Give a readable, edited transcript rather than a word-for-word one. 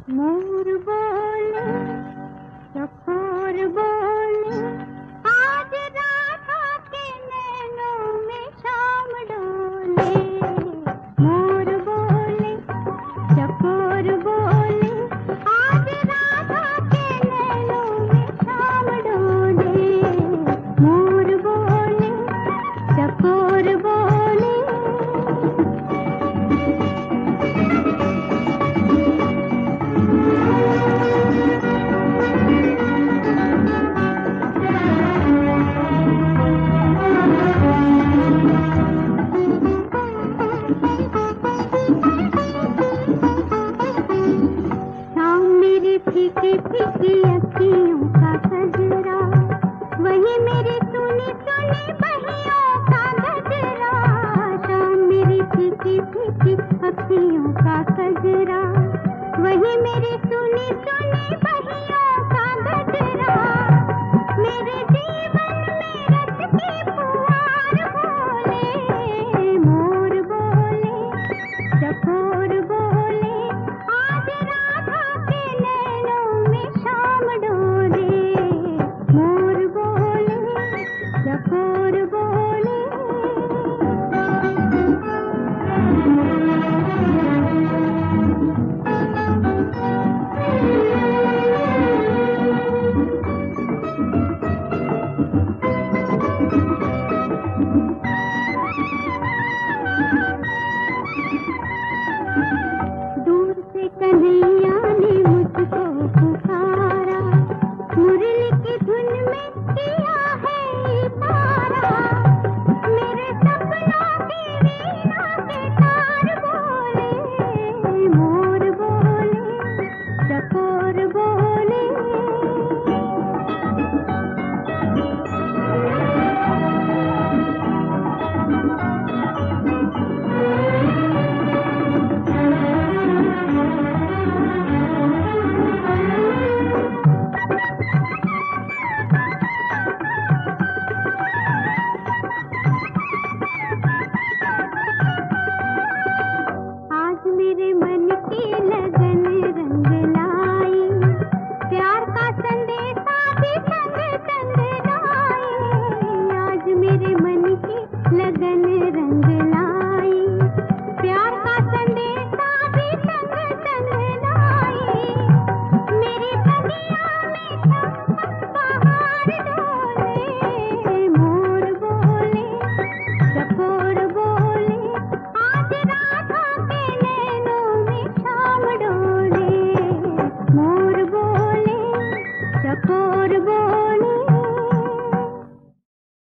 मोर बोले चकोर बोले, आज राधा के नैनों में शाम डोले। मोर बोले चकोर बोले, आज राधा के नैनों में शाम डोले। मोर बोले चकोर बोले। फीकी फीकी अखियों का गजरा, वही मेरी सुनी सुनी बहियों का गजरा। शाम मेरी फीकी फीकी अखियों का गजरा, वही मेरी सुनी सुनी बहियों का गजरा। मेरे जीवन में रस की फुहार बोले। मोर बोले चकोर बोले, आज राधा के नैनों में शाम डोले। मोर बोले चकोर बोले। दूर से कन्हैया